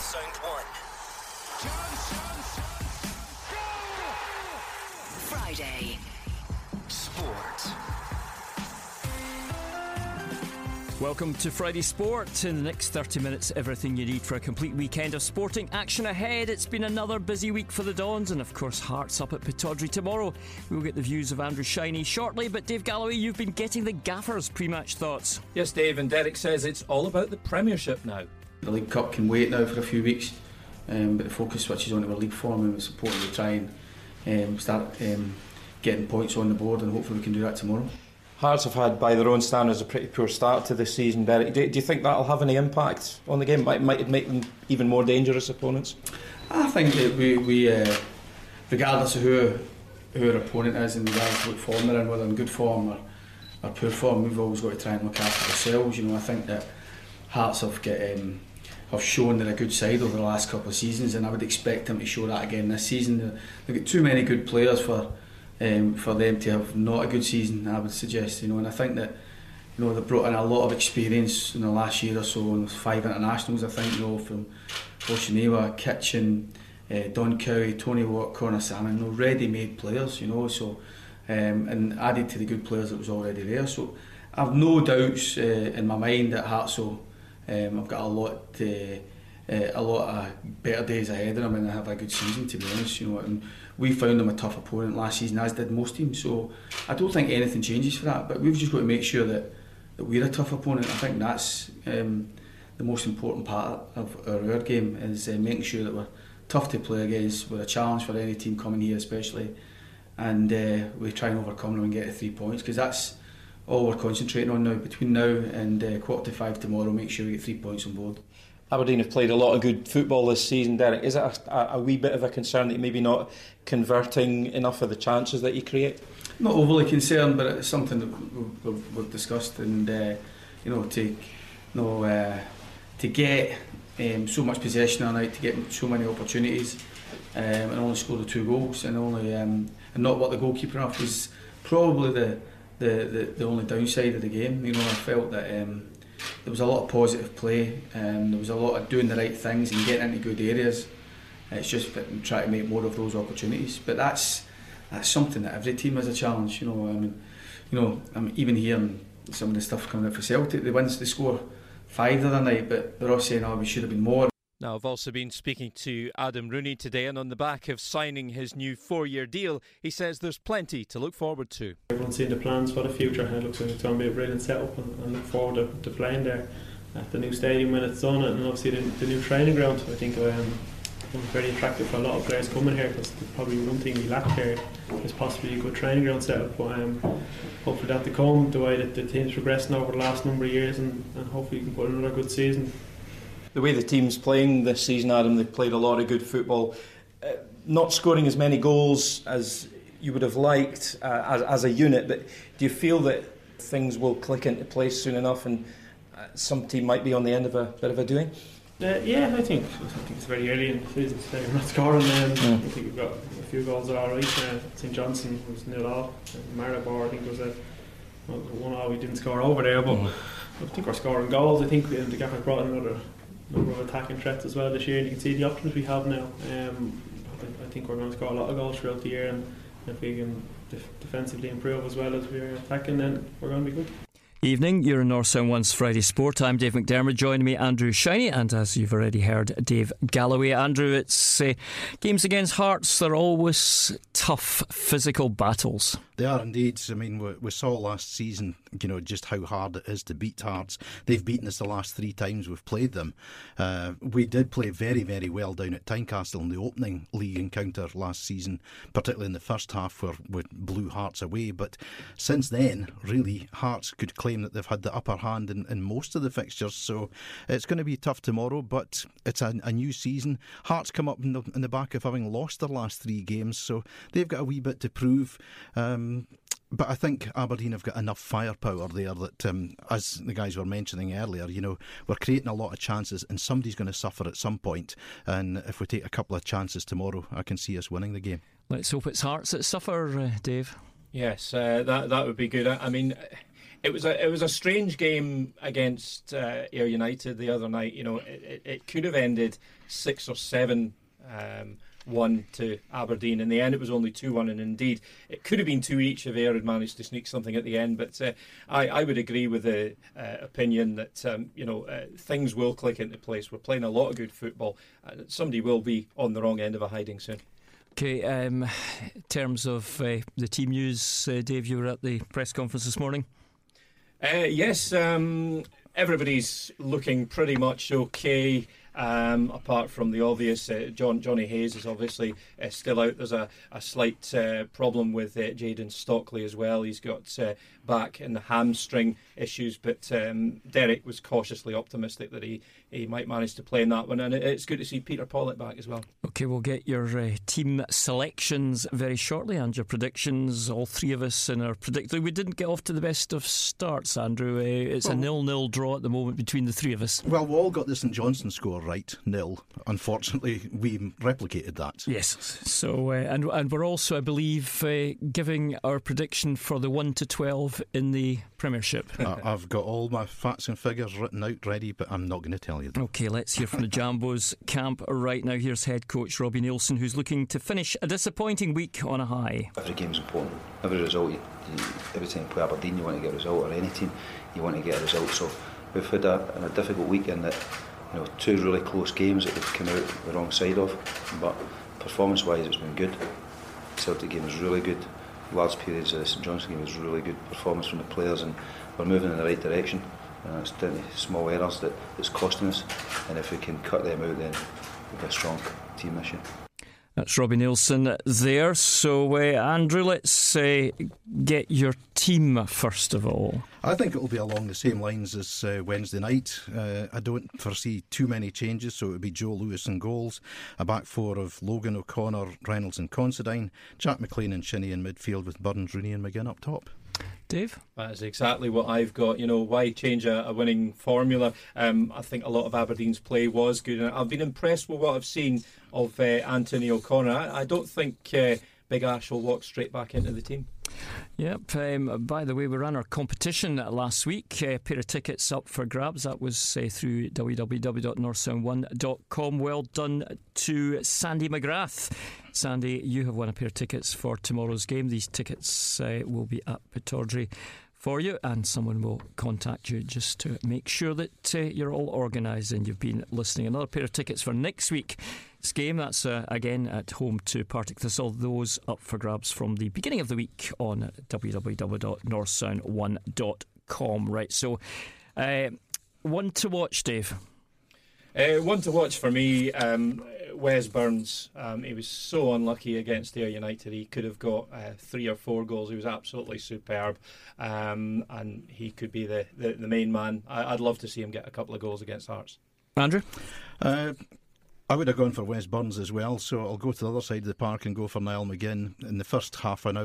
Sound 1. Friday Sport. Welcome to Friday Sport. In the next 30 minutes, everything you need for a complete weekend of sporting action ahead. It's been another busy week for the Dons, and of course Hearts up at Pittodrie tomorrow. We'll get the views of Andrew Shiney shortly, but Dave Galloway, you've been getting the Gaffers' pre-match thoughts. Yes, Dave, and Derek says it's all about the Premiership now. The League Cup can wait now for a few weeks, but the focus switches on to our league form, and it's important to try and start getting points on the board, and hopefully we can do that tomorrow. Hearts have had, by their own standards, a pretty poor start to this season, Derek. Do you think that'll have any impact on the game? Might it make them even more dangerous opponents? I think that we regardless of who our opponent is and regardless of what form they're in, whether in good form or poor form, we've always got to try and look after ourselves. I think that Hearts have shown they're a good side over the last couple of seasons, and I would expect them to show that again this season. They've got too many good players for them to have not a good season, I would suggest, and I think that they've brought in a lot of experience in the last year or so, and there's 5 internationals I think, from Oshinewa, Kitchen, Don Cowie, Tony Watt, Connor Salmon, ready-made players, so and added to the good players that was already there. So I've no doubts in my mind that Hearts will I've got a lot of better days ahead of them, and I have a good season, to be honest. And we found them a tough opponent last season, as did most teams. So I don't think anything changes for that. But we've just got to make sure that we're a tough opponent. I think that's the most important part of our game, is making sure that we're tough to play against. We're a challenge for any team coming here, especially, and we try and overcome them and get the 3 points, because that's all we're concentrating on now. Between now and 4:45 tomorrow, make sure we get 3 points on board. Aberdeen have played a lot of good football this season, Derek. Is it a wee bit of a concern that you're maybe not converting enough of the chances that you create? Not overly concerned, but it's something that we've discussed, and to get so much possession all night, to get so many opportunities, and only score the 2 goals, and not work the goalkeeper off, was probably the only downside of the game. I felt that there was a lot of positive play, there was a lot of doing the right things and getting into good areas. It's just trying to make more of those opportunities. But that's something that every team has a challenge. I'm even hearing some of the stuff coming out for Celtic. They score 5 the other night, but they're all saying, we should have been more. Now, I've also been speaking to Adam Rooney today, and on the back of signing his new 4-year deal, he says there's plenty to look forward to. Everyone's seeing the plans for the future, and it looks like it's going to be a brilliant setup, and look forward to playing there at the new stadium when it's done, and obviously the new training ground. I think it's very attractive for a lot of players coming here, because probably one thing we lack here is possibly a good training ground setup. But hopefully that to come, the way that the team's progressing over the last number of years, and hopefully you can put another good season. The way the team's playing this season, Adam, they've played a lot of good football. Not scoring as many goals as you would have liked as a unit, but do you feel that things will click into place soon enough, and some team might be on the end of a bit of a doing? Yeah, I think it's very early in the season. We're not scoring. I think we've got a few goals that are alright. St Johnson was 0-0. Maribor, I think, was a 1-0. We didn't score over there, but I think we're scoring goals. I think the Gaffers brought in another number of attacking threats as well this year, and you can see the options we have now. I think we're going to score a lot of goals throughout the year, and if we can defensively improve as well as we're attacking, then we're going to be good. Evening, you're in North Sound 1's Friday Sport. I'm Dave McDermott. Joining me, Andrew Shiney, and as you've already heard, Dave Galloway. Andrew, it's games against Hearts. They're always tough physical battles. They are indeed. I mean, we saw last season, just how hard it is to beat Hearts. They've beaten us the last 3 times we've played them. We did play very, very well down at Tynecastle in the opening league encounter last season, particularly in the first half where we blew Hearts away. But since then, really, Hearts could claim that they've had the upper hand in most of the fixtures. So it's going to be tough tomorrow, but it's a new season. Hearts come up in the back of having lost their last 3 games, so they've got a wee bit to prove. But I think Aberdeen have got enough firepower there that, as the guys were mentioning earlier, we're creating a lot of chances, and somebody's going to suffer at some point. And if we take a couple of chances tomorrow, I can see us winning the game. Let's hope it's Hearts that suffer, Dave. Yes, that would be good. I mean, It was a strange game against Ayr United the other night. You know, it could have ended 6 or 7. 1 to Aberdeen. In the end, it was only 2-1, and indeed, it could have been 2 each if Ayr had managed to sneak something at the end. But I would agree with the opinion that things will click into place. We're playing a lot of good football. Somebody will be on the wrong end of a hiding soon. Okay, in terms of the team news, Dave, you were at the press conference this morning. Yes, everybody's looking pretty much okay. Apart from the obvious, Johnny Hayes is obviously still out. There's a slight problem with Jayden Stockley as well. He's got back and the hamstring issues, but Derek was cautiously optimistic that he might manage to play in that one, and it's good to see Peter Pollitt back as well. Okay, we'll get your team selections very shortly and your predictions. All three of us in our prediction. We didn't get off to the best of starts, Andrew. It's a 0-0 draw at the moment between the three of us. Well, we all got the St Johnstone score right, 0. Unfortunately, we replicated that. Yes. So, and we're also, I believe, giving our prediction for the 1 to 12 in the Premiership. I've got all my facts and figures written out ready, but I'm not going to tell you that. Okay, let's hear from the Jambos camp right now. Here's head coach Robbie Neilson, who's looking to finish a disappointing week on a high. Every game's important. Every result, every time you play Aberdeen, you want to get a result, or any team, you want to get a result. So we've had a difficult weekend that, 2 really close games that we've come out the wrong side of, but performance-wise it's been good. Celtic game was really good. Large periods of the St Johnstone game was really good performance from the players, and we're moving in the right direction. It's down to small errors that's costing us, and if we can cut them out, then we'll be a strong team this year. That's Robbie Neilson there. So, Andrew, let's get your team first of all. I think it'll be along the same lines as Wednesday night. I don't foresee too many changes, so it would be Joe Lewis in goals, a back four of Logan, O'Connor, Reynolds and Considine, Jack McLean and Shinnie in midfield with Burns, Rooney and McGinn up top. Dave? That's exactly what I've got. Why change a winning formula? I think a lot of Aberdeen's play was good, and I've been impressed with what I've seen of Anthony O'Connor. I don't think Big Ash will walk straight back into the team. Yep. By the way, we ran our competition last week. A pair of tickets up for grabs. That was through www.northsound1.com. Well done to Sandy McGrath. Sandy, you have won a pair of tickets for tomorrow's game. These tickets will be at Pittodrie for you, and someone will contact you just to make sure that you're all organised and you've been listening. Another pair of tickets for next week's game. That's again at home to Partick Thistle. Those up for grabs from the beginning of the week on www.northsound1.com. Right, so one to watch, Dave. One to watch for me, Wes Burns. He was so unlucky against Ayr United. He could have got 3 or 4 goals. He was absolutely superb, and he could be the main man. I'd love to see him get a couple of goals against Hearts. Andrew? I would have gone for Wes Burns as well, so I'll go to the other side of the park and go for Niall McGinn. In the first half in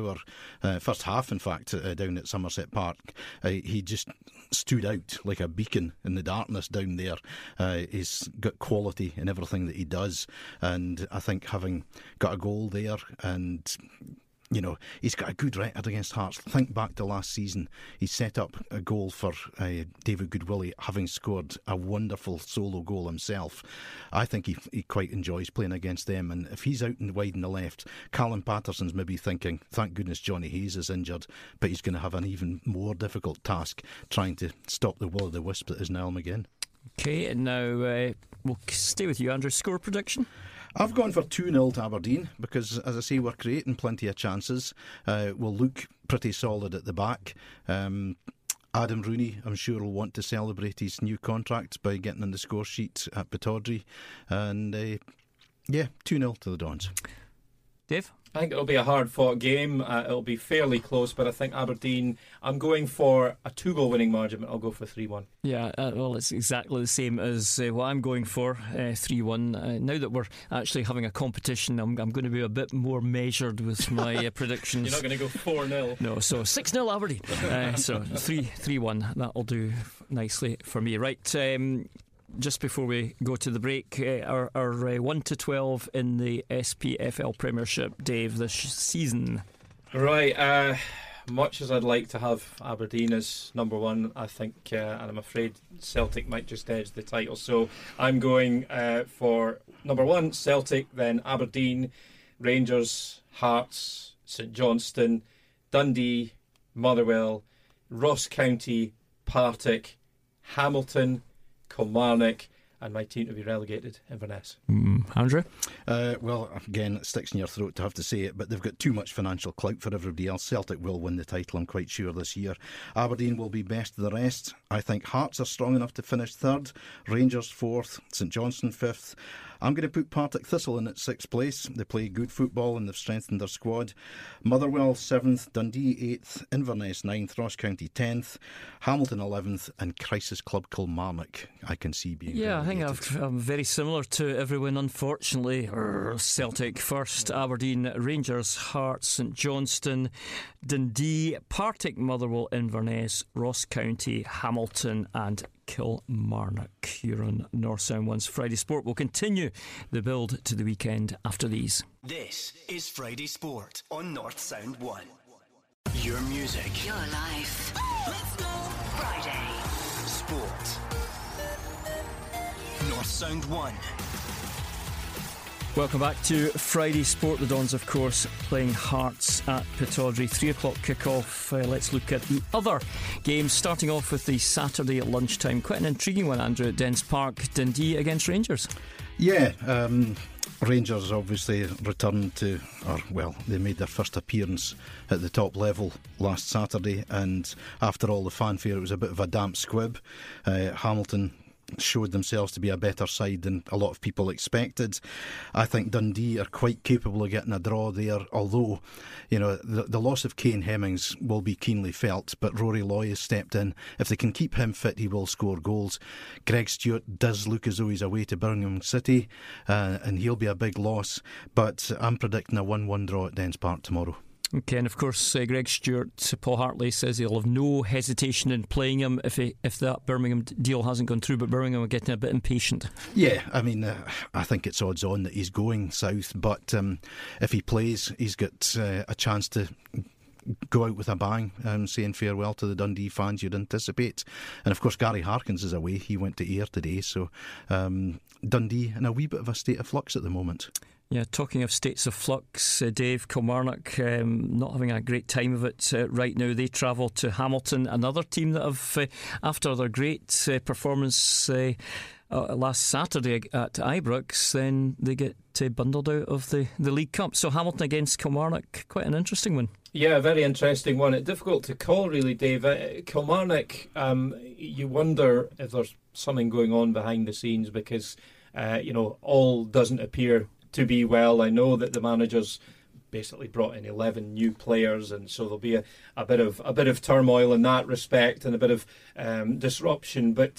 fact, down at Somerset Park, he just stood out like a beacon in the darkness down there. He's got quality in everything that he does, and I think having got a goal there and he's got a good record against Hearts. Think back to last season. He set up a goal for David Goodwillie, having scored a wonderful solo goal himself. I think he quite enjoys playing against them. And if he's out and wide in the left, Callum Patterson's maybe thinking, thank goodness Johnny Hayes is injured, but he's going to have an even more difficult task trying to stop the will-o'-the-wisp that is Niall McGinn. Okay, and now we'll stay with you, Andrew. Score prediction? I've gone for 2-0 to Aberdeen because, as I say, we're creating plenty of chances. We'll look pretty solid at the back. Adam Rooney, I'm sure, will want to celebrate his new contract by getting on the score sheet at Pittodrie. And 2-0 to the Dons. Dave? I think it'll be a hard-fought game. It'll be fairly close, but I think Aberdeen, I'm going for a 2-goal winning margin, but I'll go for 3-1. Yeah, well, it's exactly the same as what I'm going for, 3-1. Now that we're actually having a competition, I'm going to be a bit more measured with my predictions. You're not going to go 4-0? No, so 6-0 Aberdeen. So 3-1, that'll do nicely for me. Right, just before we go to the break, our 1 to 12 in the SPFL Premiership, Dave, this season. Right, much as I'd like to have Aberdeen as number one, I think, and I'm afraid Celtic might just edge the title. So I'm going for number one, Celtic, then Aberdeen, Rangers, Hearts, St Johnstone, Dundee, Motherwell, Ross County, Partick, Hamilton, Kilmarnock, and my team to be relegated, Inverness. Andrew? Well, again, it sticks in your throat to have to say it, but they've got too much financial clout for everybody else. Celtic will win the title, I'm quite sure, this year. Aberdeen will be best of the rest. I think Hearts are strong enough to finish third, Rangers fourth, St Johnstone fifth. I'm going to put Partick Thistle in at sixth place. They play good football and they've strengthened their squad. Motherwell 7th, Dundee 8th, Inverness 9th, Ross County 10th, Hamilton 11th, and Crisis Club Kilmarnock I can see being relegated. I think I'm very similar to everyone, unfortunately. Celtic first, Aberdeen, Rangers, Hearts, St Johnstone, Dundee, Partick, Motherwell, Inverness, Ross County, Hamilton, and Kilmarnock. You're on North Sound One's Friday Sport. We'll continue the build to the weekend after these. This is Friday Sport on North Sound 1. Your music. Your life. Let's go. Friday. Sport. North Sound 1. Welcome back to Friday Sport. The Dons, of course, playing Hearts at Pittodrie. 3 o'clock kick-off. Let's look at the other games, starting off with the Saturday at lunchtime. Quite an intriguing one, Andrew, at Dens Park. Dundee against Rangers. Yeah, Rangers obviously returned to, they made their first appearance at the top level last Saturday, and after all the fanfare, it was a bit of a damp squib. Hamilton showed themselves to be a better side than a lot of people expected. I think Dundee are quite capable of getting a draw there, although, the loss of Kane Hemmings will be keenly felt, but Rory Loy has stepped in. If they can keep him fit, he will score goals. Greg Stewart does look as though he's away to Birmingham City, and he'll be a big loss, but I'm predicting a 1-1 draw at Dens Park tomorrow. Okay, and of course, Greg Stewart, Paul Hartley says he'll have no hesitation in playing him if that Birmingham deal hasn't gone through, but Birmingham are getting a bit impatient. Yeah, I mean, I think it's odds on that he's going south, but if he plays, he's got a chance to go out with a bang, saying farewell to the Dundee fans you'd anticipate. And of course, Gary Harkins is away. He went to Ayr today, so Dundee in a wee bit of a state of flux at the moment. Yeah, talking of states of flux, Dave, Kilmarnock not having a great time of it right now. They travel to Hamilton, another team that have, after their great performance last Saturday at Ibrox, then they get bundled out of the League Cup. So Hamilton against Kilmarnock, quite an interesting one. Yeah, a very interesting one. It's difficult to call, really, Dave. Kilmarnock, you wonder if there's something going on behind the scenes because, all doesn't appear to be well. I know that the manager's basically brought in 11 new players, and so there'll be a bit of turmoil in that respect and a bit of disruption. But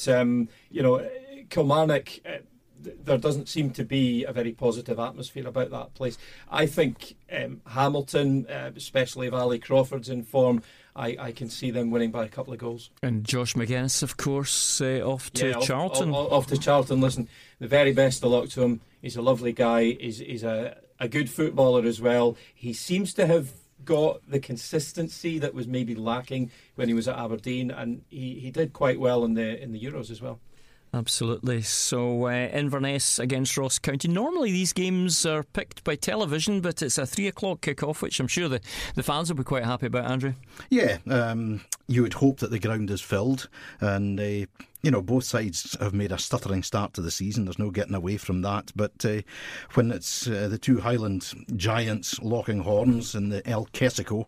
Kilmarnock, there doesn't seem to be a very positive atmosphere about that place. I think Hamilton, especially if Ali Crawford's in form, I can see them winning by a couple of goals. And Josh McGuinness, of course, off to Charlton. Off to Charlton. Listen, the very best of luck to him. He's a lovely guy. He's a good footballer as well. He seems to have got the consistency that was maybe lacking when he was at Aberdeen, and he did quite well in the Euros as well. Absolutely. So Inverness against Ross County. Normally these games are picked by television, but it's a 3 o'clock kick-off, which I'm sure the fans will be quite happy about, Andrew. Yeah, you would hope that the ground is filled, and both sides have made a stuttering start to the season. There's no getting away from that. But when it's the two Highland giants locking horns in the El Kessico,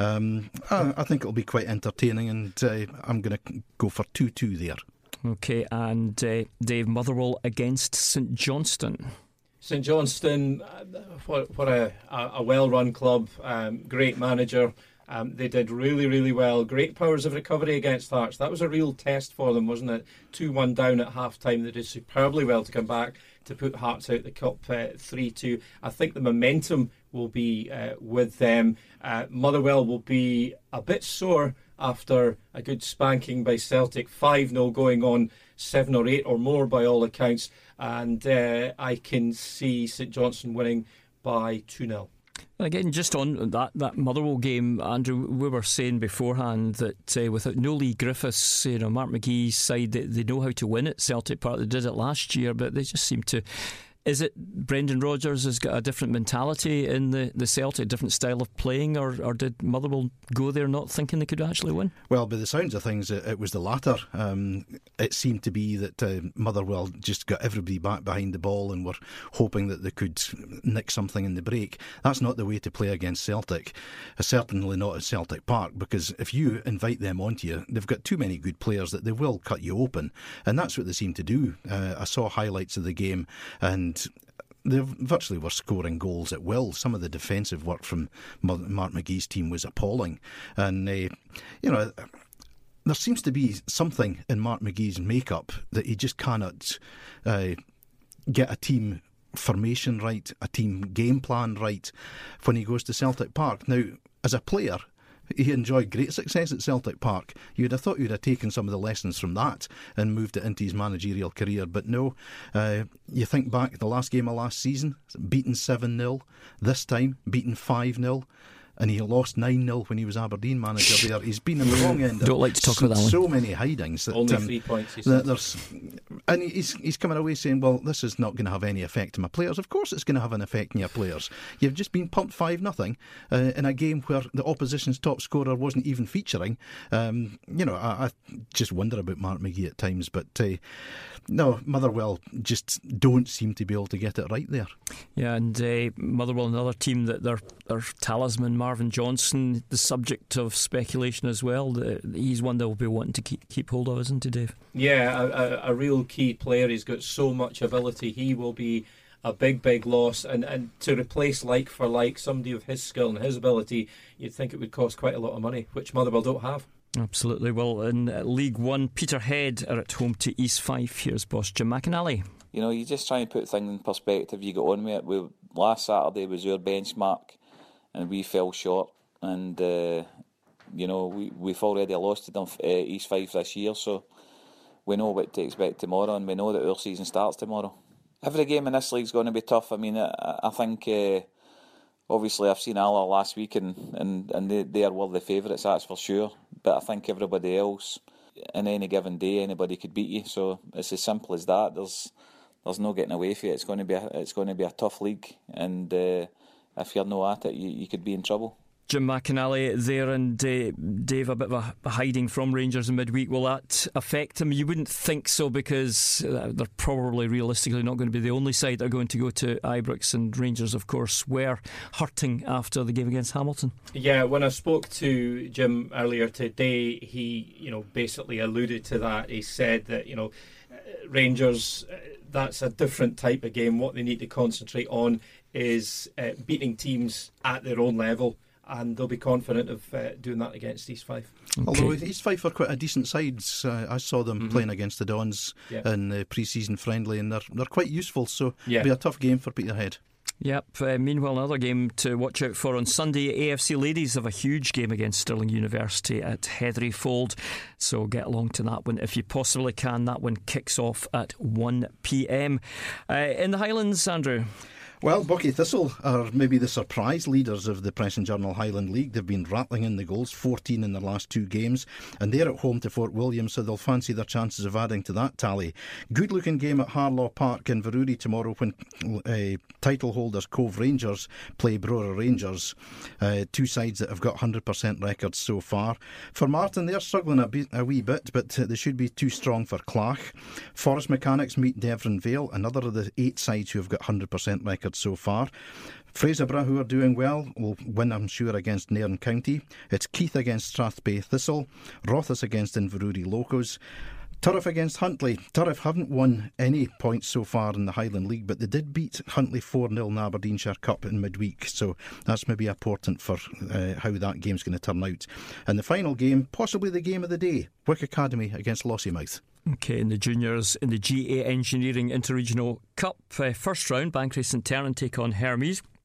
I think it'll be quite entertaining, and I'm going to go for 2-2 there. Okay, and Dave, Motherwell against St Johnstone. St Johnstone, what a well-run club, great manager. They did really, really well. Great powers of recovery against Hearts. That was a real test for them, wasn't it? 2-1 down at half-time. They did superbly well to come back to put Hearts out the cup 3-2. I think the momentum will be with them. Motherwell will be a bit sore after a good spanking by Celtic, 5-0 going on 7 or 8 or more by all accounts, and I can see St Johnstone winning by 2-0. Again, just on that Motherwell game, Andrew, we were saying beforehand that without no Lee Griffiths, Mark McGee's side, they know how to win at Celtic Park. They did it last year, but they just seem to... Is it Brendan Rodgers has got a different mentality in the Celtic, different style of playing, or did Motherwell go there not thinking they could actually win? Well, by the sounds of things, it was the latter. It seemed to be that Motherwell just got everybody back behind the ball and were hoping that they could nick something in the break. That's not the way to play against Celtic, certainly not at Celtic Park, because if you invite them onto you, they've got too many good players that they will cut you open, and that's what they seem to do. I saw highlights of the game, and they virtually were scoring goals at will. Some of the defensive work from Mark McGee's team was appalling. And, there seems to be something in Mark McGee's makeup that he just cannot get a team formation right, a team game plan right when he goes to Celtic Park. Now, as a player, he enjoyed great success at Celtic Park. You'd have thought you'd have taken some of the lessons from that and moved it into his managerial career, but no. You think back the last game of last season, beaten 7-0, this time beaten 5-0, and he lost 9-0 when he was Aberdeen manager there. He's been in the wrong end. Don't like to talk about that one. So many hidings. That, only 3 points, he said. And he's coming away saying, well, this is not going to have any effect on my players. Of course it's going to have an effect on your players. You've just been pumped 5-0 in a game where the opposition's top scorer wasn't even featuring. I just wonder about Mark McGee at times, but no, Motherwell just don't seem to be able to get it right there. Yeah, and Motherwell, another team that their talisman Marvin Johnson, the subject of speculation as well. He's one they'll be wanting to keep hold of, isn't he, Dave? Yeah, a real key player. He's got so much ability. He will be a big loss, and to replace like for like somebody of his skill and his ability, you'd think it would cost quite a lot of money, which Motherwell don't have. Absolutely. Well, in League One, Peterhead are at home to East Fife. Here's boss Jim McInally. You just try and put things in perspective. You get on with it. Last Saturday was our benchmark, and we fell short. And we've already lost to East Fife this year, so we know what to expect tomorrow, and we know that our season starts tomorrow. Every game in this league is going to be tough. I mean, I think obviously I've seen Alla last week, and they are worthy favourites, that's for sure. But I think everybody else, in any given day, anybody could beat you. So it's as simple as that. There's no getting away from it. It's going to be a tough league, and if you're not at it, you could be in trouble. Jim McInally there, and Dave, a bit of a hiding from Rangers in midweek. Will that affect him? You wouldn't think so, because they're probably realistically not going to be the only side that are going to go to Ibrox, and Rangers, of course, were hurting after the game against Hamilton. Yeah, when I spoke to Jim earlier today, he basically alluded to that. He said that Rangers, that's a different type of game. What they need to concentrate on is beating teams at their own level, and they'll be confident of doing that against East Fife. Okay. Although East Fife are quite a decent side. I saw them playing against the Dons in the pre-season friendly, and they're quite useful, so it'll be a tough game for Peterhead. Yep. Meanwhile, another game to watch out for on Sunday. AFC Ladies have a huge game against Stirling University at Heatheryfold, so get along to that one if you possibly can. That one kicks off at 1 p.m. In the Highlands, Andrew? Well, Buckie Thistle are maybe the surprise leaders of the Press and Journal Highland League. They've been rattling in the goals, 14 in their last 2 games, and they're at home to Fort William, so they'll fancy their chances of adding to that tally. Good looking game at Harlaw Park in Inverurie tomorrow when title holders Cove Rangers play Brora Rangers, 2 sides that have got 100% records so far. For Martin, they're struggling a wee bit, but they should be too strong for Clach. Forest Mechanics meet Devon Vale, another of the 8 sides who have got 100% records so far. Fraserburgh, who are doing well, will win, I'm sure, against Nairn County. It's Keith against Strathbay Thistle, Rothes against Inverurie Locos, Turriff against Huntly. Turriff haven't won any points so far in the Highland League, but they did beat Huntly 4-0 in the Aberdeenshire Cup in midweek, so that's maybe important for how that game's going to turn out. And the final game, possibly the game of the day, Wick Academy against Lossiemouth. Okay, in the juniors, in the GA Engineering Interregional Cup, first round, Bankery St Ternan take on Hermes.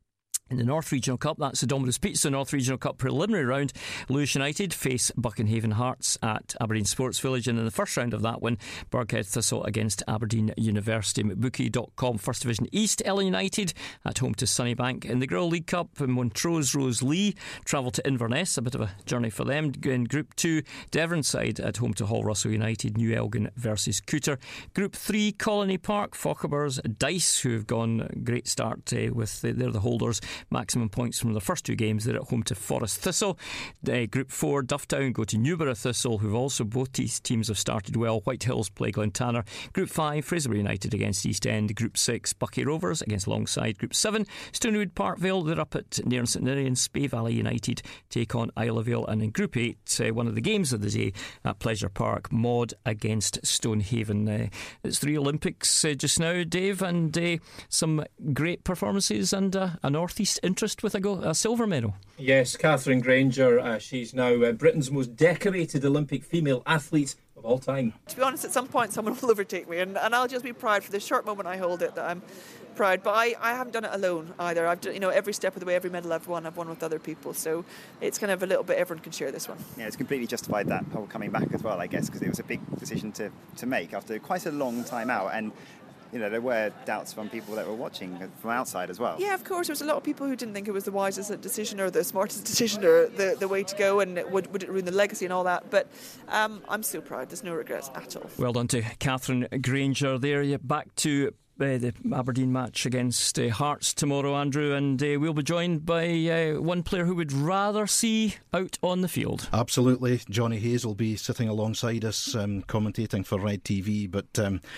In the North Regional Cup, that's the Domino's Pizza North Regional Cup preliminary round. Lewis United face Buckenhaven Hearts at Aberdeen Sports Village, and in the first round of that one, Burghead Thistle against Aberdeen University. McBookie.com. First Division East, Ellen United at home to Sunnybank. In the Grill League Cup, Montrose Rose Lee travel to Inverness, a bit of a journey for them. In Group 2, Devronside at home to Hall Russell United. New Elgin versus Cooter. Group 3, Colony Park, Fochabers, Dice, who have gone great start with they're the holders. Maximum points from the first 2 games. They're at home to Forest Thistle. Group 4, Dufftown go to Newborough Thistle, who've also, both these teams have started well. White Hills play Glentanner. Group 5, Fraserburgh United against East End. Group 6, Buckie Rovers against Longside. Group 7, Stonewood Parkville, they're up at Nairn St Ninian. Spey Valley United take on Islavale. And in Group 8, one of the games of the day at Pleasure Park, Maud against Stonehaven. It's the Olympics just now, Dave, and some great performances and a North East interest with a silver medal. Yes, Catherine Granger, she's now Britain's most decorated Olympic female athlete of all time. To be honest, at some point someone will overtake me, and I'll just be proud for the short moment I hold it that I'm proud. But I haven't done it alone either. I've done, every step of the way, every medal I've won with other people. So it's kind of a little bit everyone can share this one. Yeah, it's completely justified that whole coming back as well, I guess, because it was a big decision to make after quite a long time out. And there were doubts from people that were watching from outside as well. Yeah, of course. There was a lot of people who didn't think it was the wisest decision or the smartest decision or the way to go, and would it ruin the legacy and all that. But I'm so proud. There's no regrets at all. Well done to Catherine Granger there. Back to the Aberdeen match against Hearts tomorrow, Andrew, and we'll be joined by one player who would rather see out on the field. Absolutely. Johnny Hayes will be sitting alongside us commentating for Red TV, but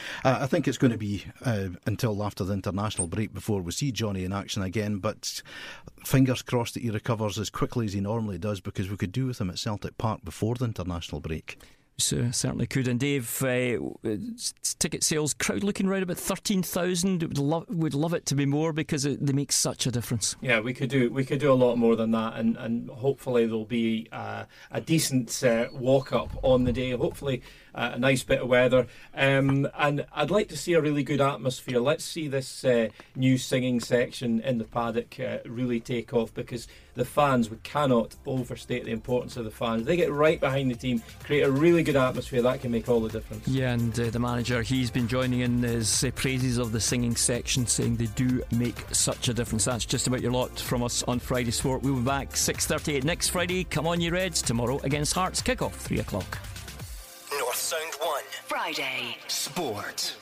I think it's going to be until after the international break before we see Johnny in action again, but fingers crossed that he recovers as quickly as he normally does, because we could do with him at Celtic Park before the international break. So certainly could. And Dave, ticket sales, crowd looking around about 13,000. Would love it to be more, because they make such a difference. Yeah, we could do a lot more than that, and hopefully there'll be a decent walk up on the day. Hopefully a nice bit of weather, and I'd like to see a really good atmosphere. Let's see this new singing section in the paddock really take off, because the fans, we cannot overstate the importance of the fans. They get right behind the team, create a really good atmosphere. That can make all the difference. Yeah, and the manager, he's been joining in his praises of the singing section, saying they do make such a difference. That's just about your lot from us on Friday Sport. We'll be back 6:38 next Friday. Come on, you Reds, tomorrow against Hearts. Kick-off 3 o'clock. North Sound 1 Friday Sport.